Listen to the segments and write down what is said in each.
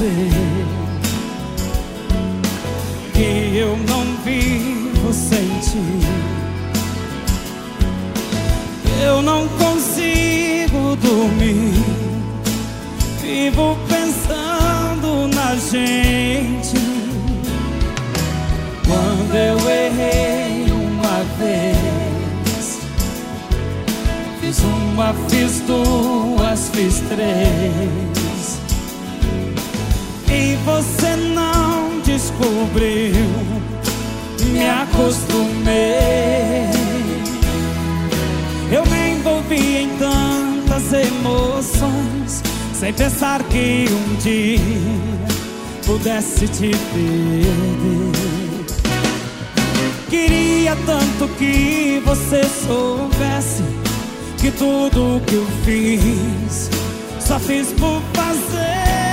que eu não vivo sem ti. Eu não consigo dormir, vivo pensando na gente. Quando eu errei uma vez, fiz uma, fiz duas, fiz três, e você não descobriu. Me acostumei, eu me envolvi em tantas emoções, sem pensar que um dia pudesse te perder. Queria tanto que você soubesse que tudo que eu fiz, só fiz por fazer.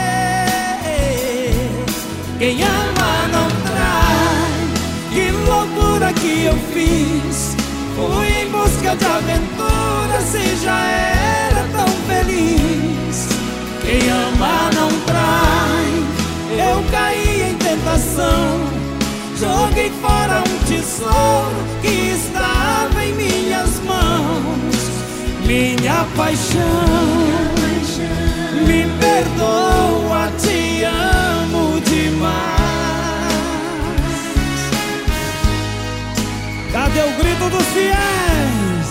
Quem ama não trai, que loucura que eu fiz. Fui em busca de aventuras e já era tão feliz. Quem ama não trai, eu caí em tentação, joguei fora um tesouro que estava em minhas mãos. Minha paixão, me perdoa, te amo demais. Cadê o grito dos fiéis?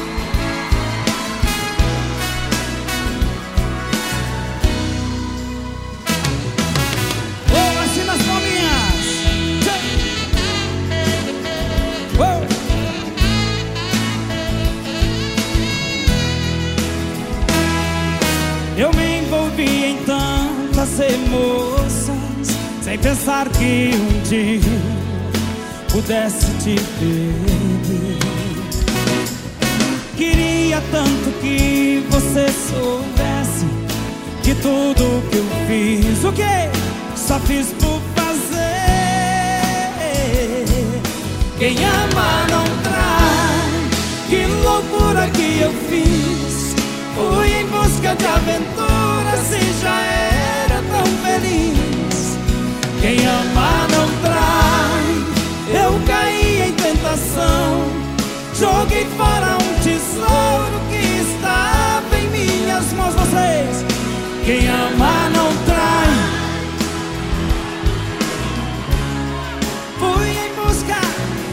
Oh, assim nas palminhas. Oh. Eu me envolvi em tantas emoções, sem pensar que um dia pudesse te perder. Queria tanto que você soubesse que tudo que eu fiz, o quê? Só fiz por fazer. Quem ama não trai, que loucura que eu fiz. Fui em busca de aventuras e já era tão feliz. Quem ama não trai, eu caí em tentação, joguei fora um tesouro que estava em minhas mãos. Vocês, quem ama não trai. Fui em busca.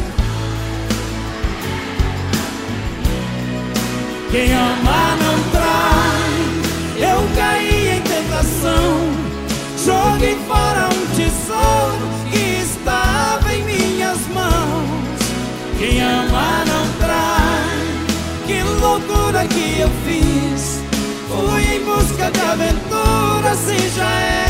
Quem ama não trai, eu caí em tentação, joguei fora um tesouro que estava em minhas mãos. Quem ama não trai, que loucura que eu fiz. Fui em busca de aventuras e já era